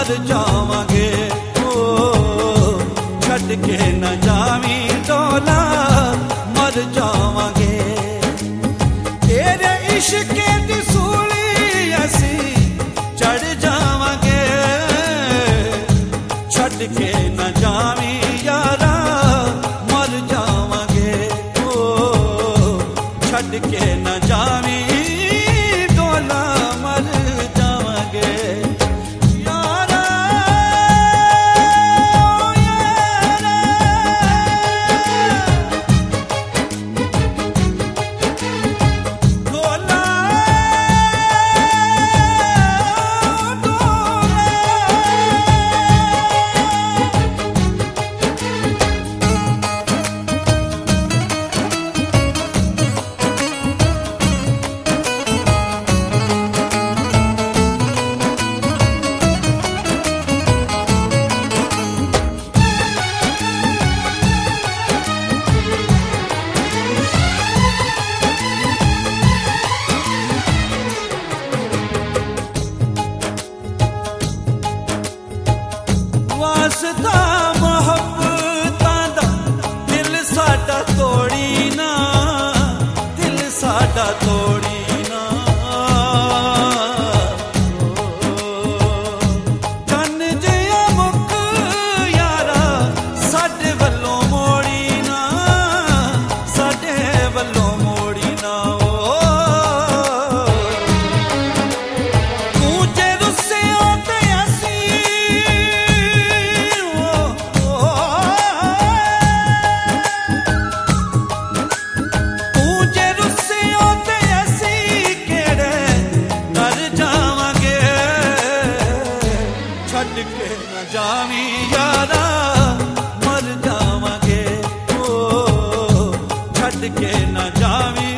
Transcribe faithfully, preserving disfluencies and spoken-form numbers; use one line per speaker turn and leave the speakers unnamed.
मर जावांगे ओ छड़ के न जावी डोला मर जावांगे तेरे इश्क दी सूली असी चढ़ जावांगे छड़ के न जावी यारा मर जावांगे ओ छड़ के न जावी डोला मर जावांगे वास्ता मोहब्बतां दा दिल साडा तोड़ी ना दिल साडा तोड़ी ना चन जिया मुक यारा साडे वल्लों मोड़ी ना साडे वल्लों मोड़ी ना तू जे रुस्से आते असी छड़ के न जावी यारा मर जावांगे ओ छड़ के न जावी